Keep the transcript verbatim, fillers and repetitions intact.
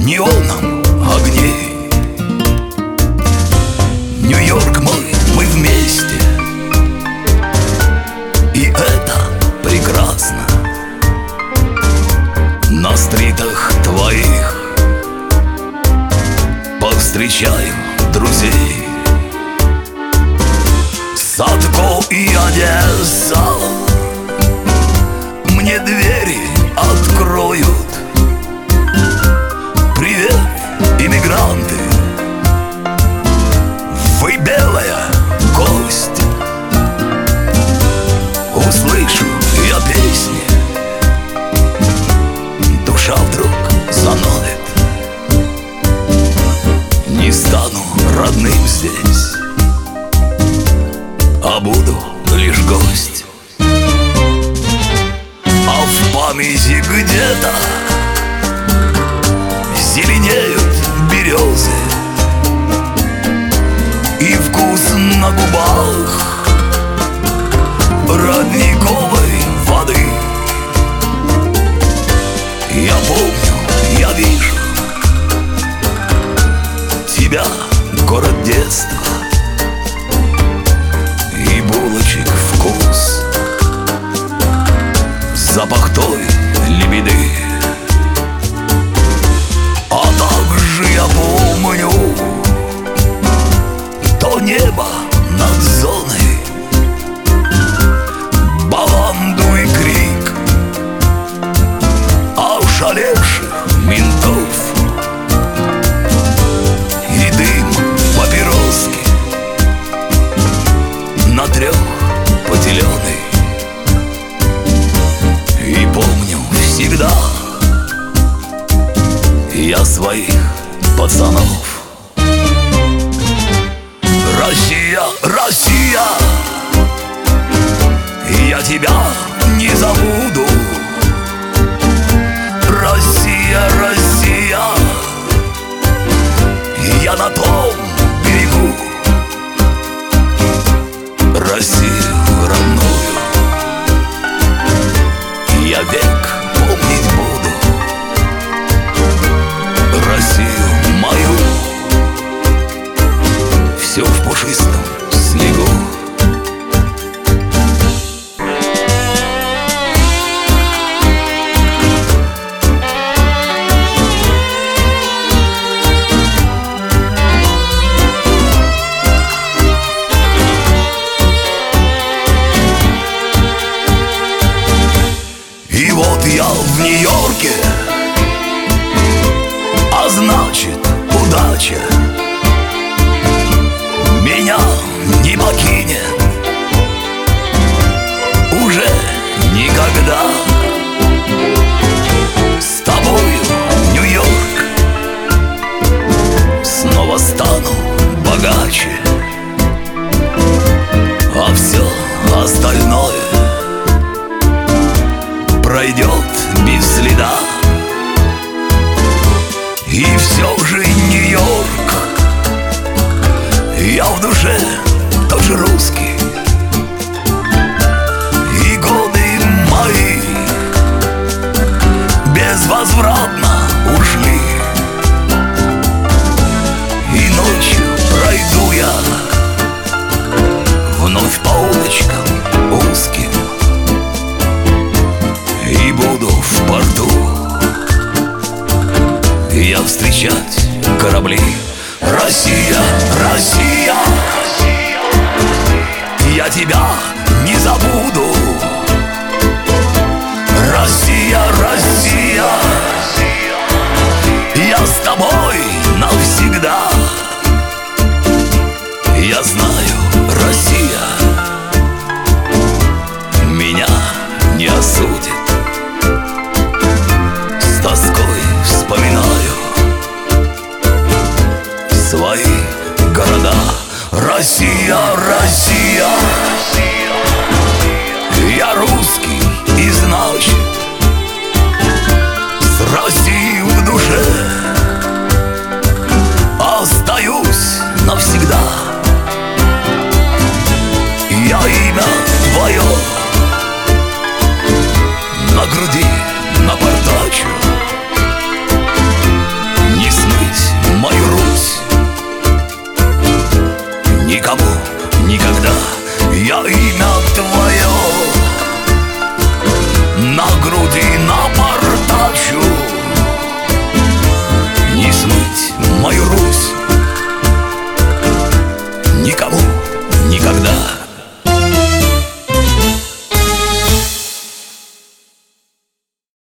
неоном огней. Нью-Йорк мой, мы вместе, и это прекрасно. На стритах твоих повстречаем друзей. Садко и Одесса мне двери откроют. Привет, иммигранты, вы белая кость. Услышу я песни, душа вдруг заноет. Не стану родным здесь, а буду лишь гость. А в памяти где-то зеленеют березы, и вкус на губах родниковой воды. Я помню, я вижу тебя, город детства, и булочек вкус, запах той лебеды. А также я помню то небо над зоной, баланду и крик ошалевших ментов, и дым папироски на трех потеленный. И помню всегда я своих пацанов. Россия, Россия, я тебя не забуду. Россия, Россия, я на том берегу. Россию родную я век помнить буду. Россию мою, все в пушистом снегу. И вот я в Нью-Йорке, а значит удача меня не покинет уже никогда. С тобою, Нью-Йорк, снова стану богаче, а все остальное пройдет без следа. И все же Нью-Йорк, я в душе тот же русский, и годы мои безвозвратно ушли. И ночью пройду я вновь по улочкам узким, и буду в порту я встречать корабли. Россия, Россия, я тебя не забуду. Россия, Россия, я с тобой навсегда. Я знаю, Россия меня не осудит. С тоской вспоминаю свои города. Россия, Россия, я русский, и значит с Россией в душе